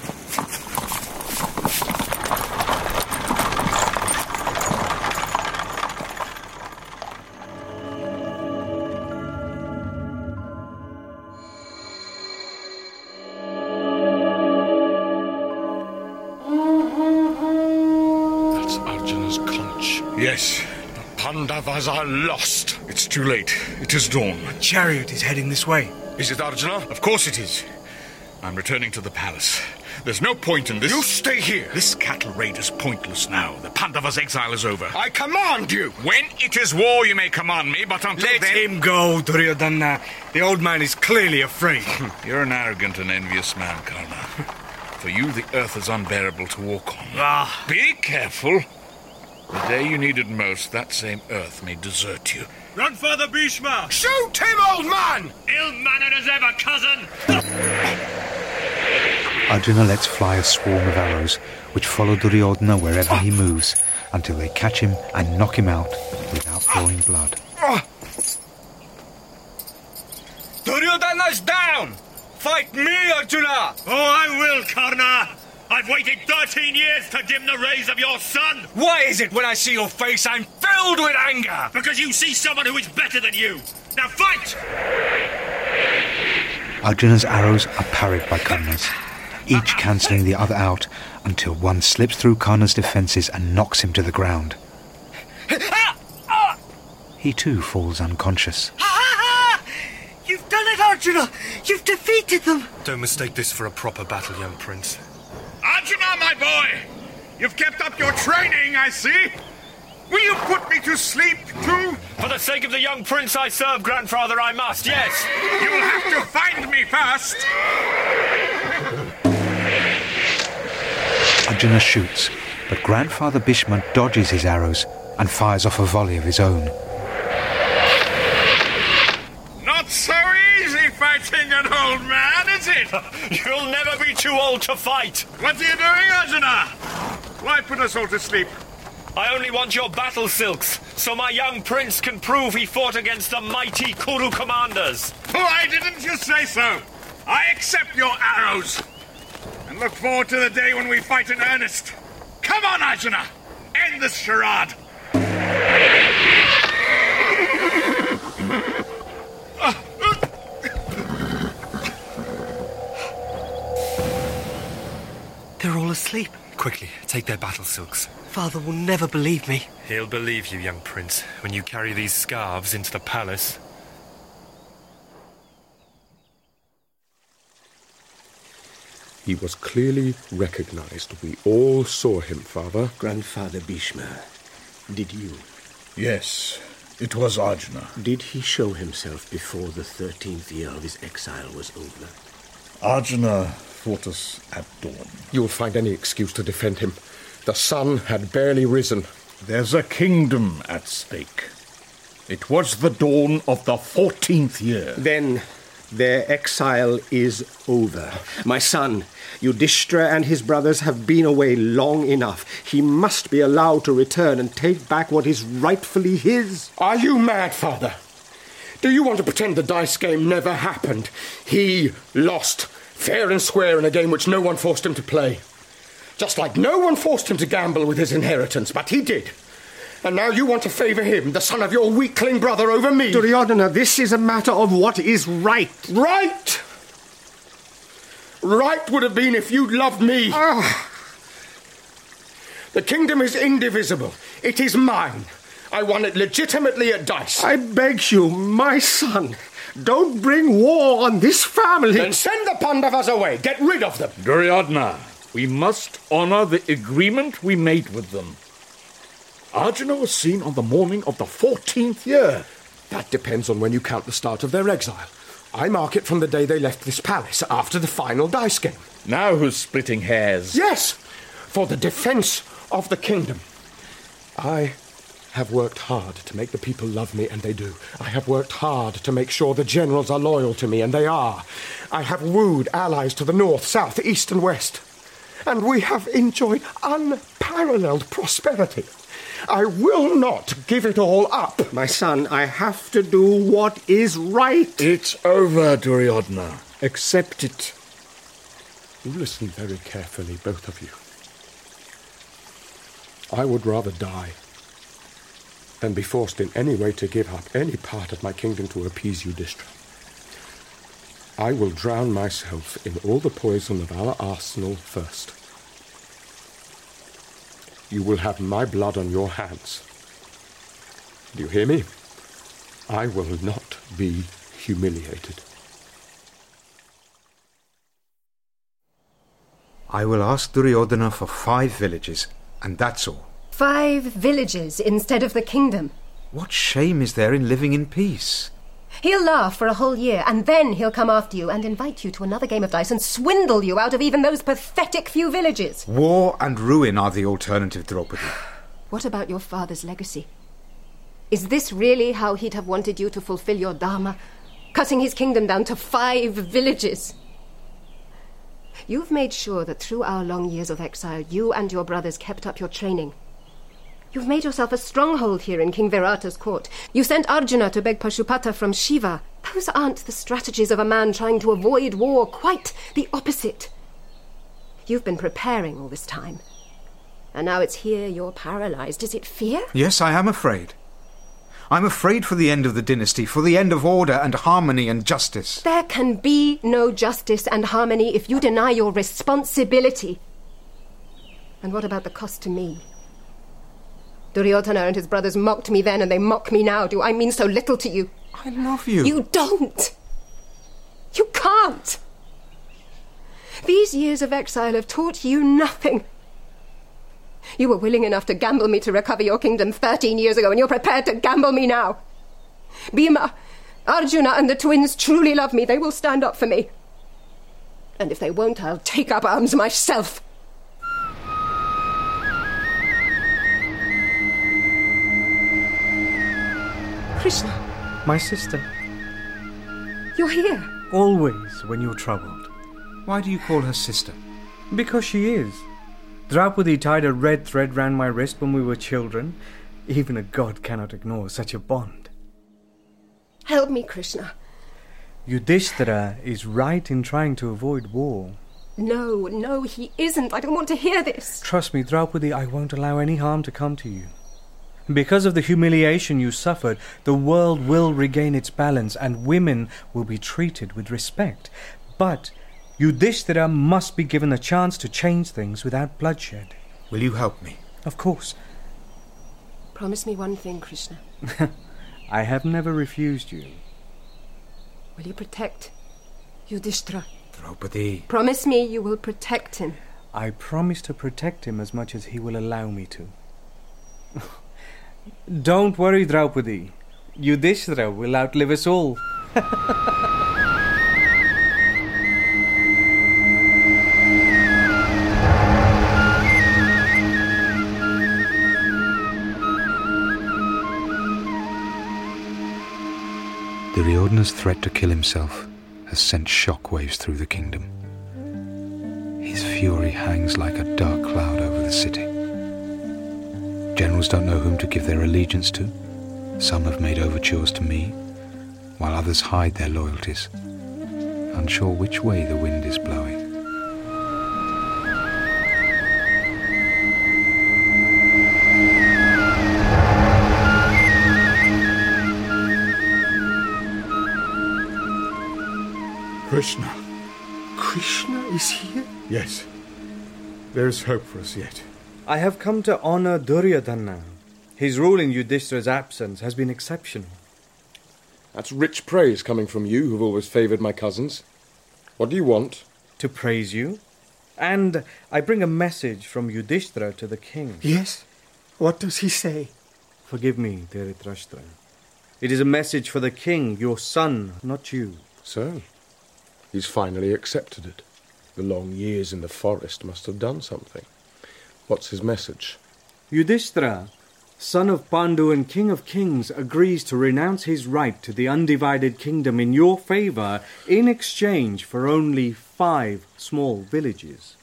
Speaker 3: That's Arjuna's conch.
Speaker 6: Yes.
Speaker 3: Pandavas are lost.
Speaker 6: It's too late. It is dawn.
Speaker 9: A chariot is heading this way.
Speaker 3: Is it Arjuna?
Speaker 6: Of course it is. I'm returning to the palace. There's no point in this.
Speaker 3: You stay here.
Speaker 6: This cattle raid is pointless now. The Pandavas' exile is over.
Speaker 3: I command you.
Speaker 6: When it is war, you may command me, but until
Speaker 9: Let
Speaker 6: then...
Speaker 9: him go, Duryodhana. The old man is clearly afraid.
Speaker 6: You're an arrogant and envious man, Karna. For you, the earth is unbearable to walk on.
Speaker 9: Ah.
Speaker 6: Be careful. The day you need it most, that same earth may desert you.
Speaker 1: Grandfather Bhishma!
Speaker 3: Shoot him, old man!
Speaker 1: Ill-mannered as ever, cousin!
Speaker 8: Arjuna lets fly a swarm of arrows, which follow Duryodhana wherever he moves, until they catch him and knock him out without drawing blood.
Speaker 1: Duryodhana's down! Fight me, Arjuna! Oh, I will, Karna! I've waited thirteen years to dim the rays of your sun! Why is it when I see your face I'm filled with anger? Because you see someone who is better than you! Now fight!
Speaker 8: Arjuna's arrows are parried by Karna's, each cancelling the other out until one slips through Karna's defences and knocks him to the ground. He too falls unconscious.
Speaker 15: You've done it, Arjuna! You've defeated them!
Speaker 9: Don't mistake this for a proper battle, young prince.
Speaker 6: Arjuna, my boy! You've kept up your training, I see. Will you put me to sleep, too?
Speaker 1: For the sake of the young prince I serve, grandfather, I must, yes!
Speaker 6: You'll have to find me first!
Speaker 8: Arjuna shoots, but grandfather Bhishma dodges his arrows and fires off a volley of his own.
Speaker 6: Not so easy fighting an old man, is it?
Speaker 1: You'll never be too old to fight!
Speaker 6: What are you doing, Arjuna? Why put us all to sleep?
Speaker 1: I only want your battle silks, so my young prince can prove he fought against the mighty Kuru commanders.
Speaker 6: Why didn't you say so? I accept your arrows, and look forward to the day when we fight in earnest. Come on, Arjuna! End this charade!
Speaker 15: They're all asleep.
Speaker 9: Quickly, take their battle silks.
Speaker 15: Father will never believe me.
Speaker 9: He'll believe you, young prince, when you carry these scarves into the palace.
Speaker 3: He was clearly recognized. We all saw him, Father.
Speaker 11: Grandfather Bhishma, did you?
Speaker 6: Yes, it was Arjuna.
Speaker 11: Did he show himself before the thirteenth year of his exile was over?
Speaker 6: Arjuna fought us at dawn.
Speaker 3: You'll find any excuse to defend him. The sun had barely risen.
Speaker 6: There's a kingdom at stake. It was the dawn of the fourteenth year.
Speaker 11: Then their exile is over. My son, Yudhishthira and his brothers have been away long enough. He must be allowed to return and take back what is rightfully his.
Speaker 3: Are you mad, Father? Do you want to pretend the dice game never happened? He lost, fair and square, in a game which no one forced him to play. Just like no one forced him to gamble with his inheritance, but he did. And now you want to favour him, the son of your weakling brother, over me.
Speaker 11: Duryodhana, this is a matter of what is right.
Speaker 3: Right? Right would have been if you'd loved me.
Speaker 6: Ah.
Speaker 3: The kingdom is indivisible. It is mine. I won it legitimately at dice.
Speaker 11: I beg you, my son, don't bring war on this family.
Speaker 3: Then send the Pandavas away. Get rid of them.
Speaker 6: Duryodhana, we must honor the agreement we made with them. Arjuna was seen on the morning of the fourteenth year.
Speaker 3: That depends on when you count the start of their exile. I mark it from the day they left this palace, after the final dice game.
Speaker 6: Now who's splitting hairs?
Speaker 3: Yes, for the defense of the kingdom. I have worked hard to make the people love me, and they do. I have worked hard to make sure the generals are loyal to me, and they are. I have wooed allies to the north, south, east, and west. And we have enjoyed unparalleled prosperity. I will not give it all up.
Speaker 11: My son, I have to do what is right.
Speaker 6: It's over, Duryodhana. Accept it.
Speaker 3: You listen very carefully, both of you. I would rather die than be forced in any way to give up any part of my kingdom to appease Yudhishthira. I will drown myself in all the poison of our arsenal first. You will have my blood on your hands. Do you hear me? I will not be humiliated.
Speaker 8: I will ask Duryodhana for five villages, and that's all.
Speaker 5: Five villages instead of the kingdom.
Speaker 8: What shame is there in living in peace?
Speaker 5: He'll laugh for a whole year, and then he'll come after you and invite you to another game of dice and swindle you out of even those pathetic few villages.
Speaker 8: War and ruin are the alternative, Draupadi.
Speaker 5: What about your father's legacy? Is this really how he'd have wanted you to fulfill your dharma? Cutting his kingdom down to five villages? You've made sure that through our long years of exile, you and your brothers kept up your training. You've made yourself a stronghold here in King Virata's court. You sent Arjuna to beg Pashupata from Shiva. Those aren't the strategies of a man trying to avoid war. Quite the opposite. You've been preparing all this time. And now it's here you're paralyzed. Is it fear?
Speaker 8: Yes, I am afraid. I'm afraid for the end of the dynasty, for the end of order and harmony and justice.
Speaker 5: There can be no justice and harmony if you deny your responsibility. And what about the cost to me? Duryodhana and his brothers mocked me then, and they mock me now. Do I mean so little to you?
Speaker 8: I love you.
Speaker 5: You don't. You can't. These years of exile have taught you nothing. You were willing enough to gamble me to recover your kingdom thirteen years ago, and you're prepared to gamble me now. Bhima, Arjuna and the twins truly love me. They will stand up for me. And if they won't, I'll take up arms myself. Krishna.
Speaker 10: My sister.
Speaker 5: You're here.
Speaker 10: Always when you're troubled.
Speaker 8: Why do you call her sister?
Speaker 10: Because she is. Draupadi tied a red thread round my wrist when we were children. Even a god cannot ignore such a bond.
Speaker 5: Help me, Krishna.
Speaker 10: Yudhishthira is right in trying to avoid war.
Speaker 5: No, no, he isn't. I don't want to hear this.
Speaker 10: Trust me, Draupadi, I won't allow any harm to come to you. Because of the humiliation you suffered, the world will regain its balance and women will be treated with respect. But Yudhishthira must be given a chance to change things without bloodshed.
Speaker 8: Will you help me?
Speaker 10: Of course.
Speaker 5: Promise me one thing, Krishna.
Speaker 10: I have never refused you.
Speaker 5: Will you protect Yudhishthira?
Speaker 8: Draupadi.
Speaker 5: Promise me you will protect him.
Speaker 10: I promise to protect him as much as he will allow me to. Don't worry, Draupadi. Yudhishthira will outlive us all.
Speaker 8: Duryodhana's threat to kill himself has sent shockwaves through the kingdom. His fury hangs like a dark cloud over the city. Generals don't know whom to give their allegiance to. Some have made overtures to me, while others hide their loyalties, unsure which way the wind is blowing.
Speaker 6: Krishna,
Speaker 3: Krishna is here?
Speaker 6: Yes. There is hope for us yet.
Speaker 10: I have come to honor Duryodhana. His rule in Yudhishthira's absence has been exceptional.
Speaker 3: That's rich praise coming from you, who've always favoured my cousins. What do you want?
Speaker 10: To praise you. And I bring a message from Yudhishthira to the king.
Speaker 14: Yes? What does he say?
Speaker 10: Forgive me, Dhritarashtra. It is a message for the king, your son, not you.
Speaker 3: So, he's finally accepted it. The long years in the forest must have done something. What's his message?
Speaker 10: Yudhishthira, son of Pandu and king of kings, agrees to renounce his right to the undivided kingdom in your favour in exchange for only five small villages.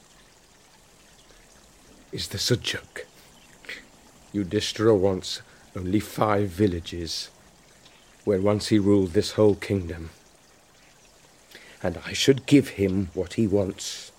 Speaker 3: Is this a joke? Yudhishthira wants only five villages, where once he ruled this whole kingdom. And I should give him what he wants.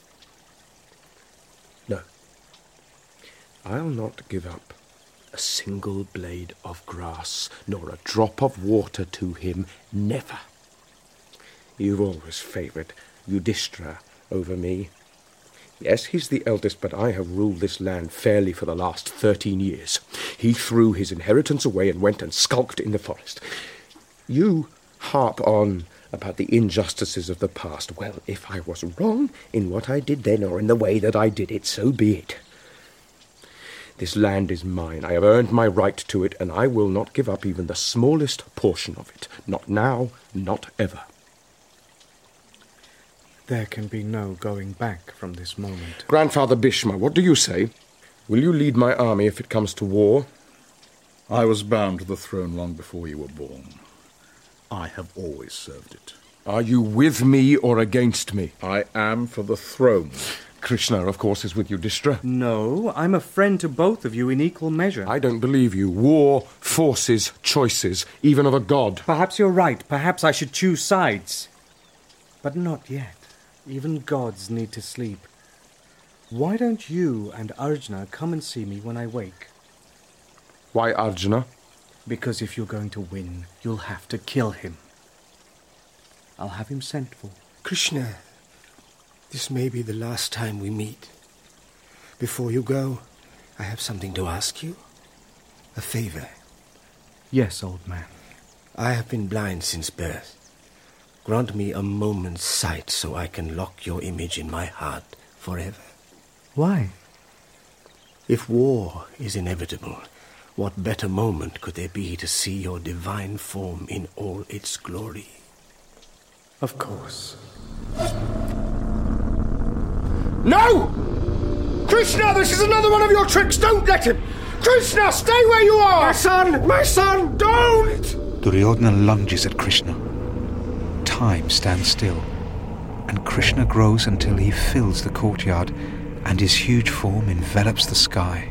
Speaker 3: No. I'll not give up a single blade of grass, nor a drop of water to him, never. You've always favoured Yudhishthira over me. Yes, he's the eldest, but I have ruled this land fairly for the last thirteen years. He threw his inheritance away and went and skulked in the forest. You harp on about the injustices of the past. Well, if I was wrong in what I did then, or in the way that I did it, so be it. This land is mine. I have earned my right to it, and I will not give up even the smallest portion of it. Not now, not ever.
Speaker 10: There can be no going back from this moment.
Speaker 3: Grandfather Bhishma, what do you say? Will you lead my army if it comes to war?
Speaker 6: I was bound to the throne long before you were born. I have always served it.
Speaker 3: Are you with me or against me?
Speaker 6: I am for the throne.
Speaker 3: Krishna, of course, is with Yudhishthira.
Speaker 10: No, I'm a friend to both of you in equal measure.
Speaker 3: I don't believe you. War forces choices, even of a god.
Speaker 10: Perhaps you're right. Perhaps I should choose sides. But not yet. Even gods need to sleep. Why don't you and Arjuna come and see me when I wake?
Speaker 3: Why Arjuna?
Speaker 10: Because if you're going to win, you'll have to kill him. I'll have him sent for.
Speaker 14: Krishna, this may be the last time we meet. Before you go, I have something to ask you. A favor.
Speaker 10: Yes, old man.
Speaker 14: I have been blind since birth. Grant me a moment's sight so I can lock your image in my heart forever.
Speaker 10: Why?
Speaker 14: If war is inevitable, what better moment could there be to see your divine form in all its glory?
Speaker 10: Of course.
Speaker 3: No! Krishna, this is another one of your tricks! Don't let him! Krishna, stay where you are!
Speaker 14: My son! My son! Don't!
Speaker 2: Duryodhana lunges at Krishna. Time stands still, and Krishna grows until he fills the courtyard, and his huge form envelops the sky.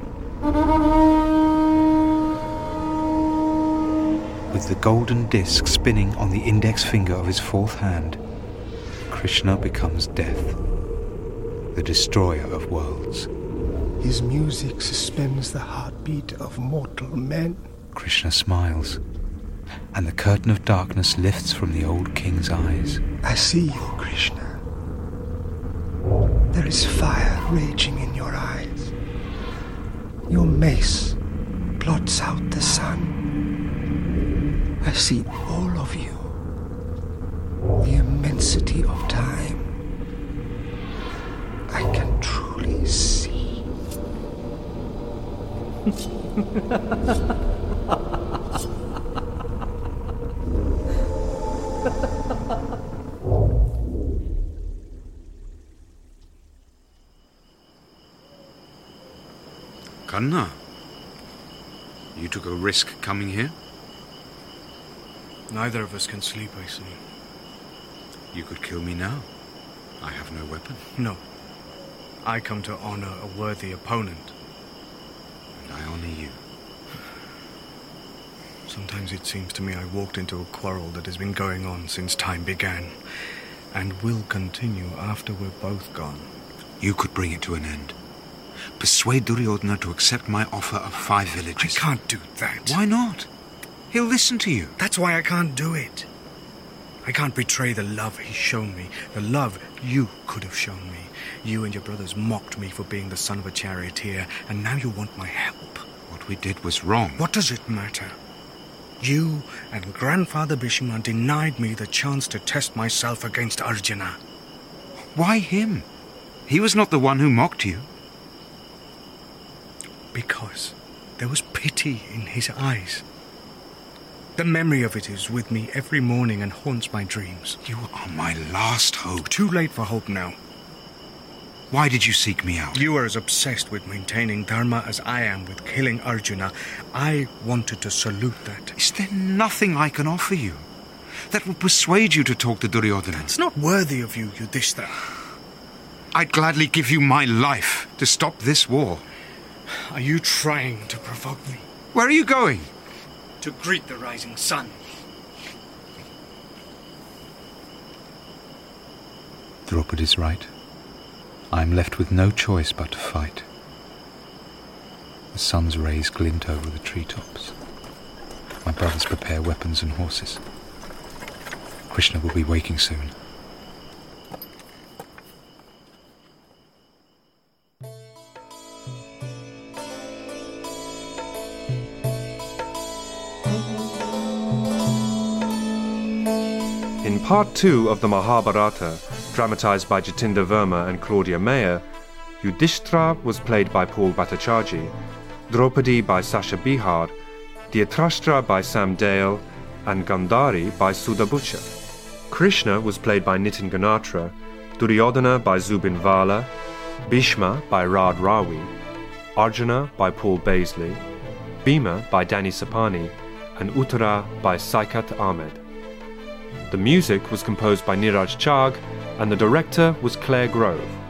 Speaker 2: With the golden disc spinning on the index finger of his fourth hand, Krishna becomes death, the destroyer of worlds.
Speaker 14: His music suspends the heartbeat of mortal men.
Speaker 2: Krishna smiles, and the curtain of darkness lifts from the old king's eyes.
Speaker 14: I see you, Krishna. There is fire raging in your eyes. Your mace blots out the sun. I see all of you. The immensity of time. I can truly see.
Speaker 2: Karna, you took a risk coming here?
Speaker 9: Neither of us can sleep, I see.
Speaker 2: You could kill me now. I have no weapon.
Speaker 9: No. I come to honor a worthy opponent.
Speaker 2: And I honor you.
Speaker 9: Sometimes it seems to me I walked into a quarrel that has been going on since time began, and will continue after we're both gone.
Speaker 2: You could bring it to an end. Persuade Duryodhana to accept my offer of five villages.
Speaker 9: I can't do that.
Speaker 2: Why not? He'll listen to you.
Speaker 9: That's why I can't do it. I can't betray the love he's shown me, the love You could have shown me. You and your brothers mocked me for being the son of a charioteer, and now you want my help.
Speaker 8: What we did was wrong.
Speaker 9: What does it matter? You and Grandfather Bhishma denied me the chance to test myself against Arjuna.
Speaker 8: Why him? He was not the one who mocked you.
Speaker 9: Because there was pity in his eyes. The memory of it is with me every morning and haunts my dreams.
Speaker 8: You are my last hope.
Speaker 9: Too late for hope now.
Speaker 8: Why did you seek me out?
Speaker 9: You are as obsessed with maintaining Dharma as I am with killing Arjuna. I wanted to salute that.
Speaker 8: Is there nothing I can offer you that will persuade you to talk to Duryodhana?
Speaker 9: It's not worthy of you, Yudhishthira.
Speaker 8: I'd gladly give you my life to stop this war.
Speaker 9: Are you trying to provoke me?
Speaker 8: Where are you going?
Speaker 9: To greet the rising sun.
Speaker 2: Draupadi's right. I am left with no choice but to fight. The sun's rays glint over the treetops. My brothers prepare weapons and horses. Krishna will be waking soon.
Speaker 16: In part two of the Mahabharata, dramatized by Jatinder Verma and Claudia Mayer, Yudhishthira was played by Paul Bhattacharjee, Draupadi by Sasha Bihar, Dhritarashtra by Sam Dale, and Gandhari by Sudha Butcher. Krishna was played by Nitin Ganatra, Duryodhana by Zubin Vala, Bhishma by Rad Rawi, Arjuna by Paul Baisley, Bhima by Danny Sapani, and Uttara by Saikat Ahmed. The music was composed by Niraj Chagh, and the director was Claire Grove.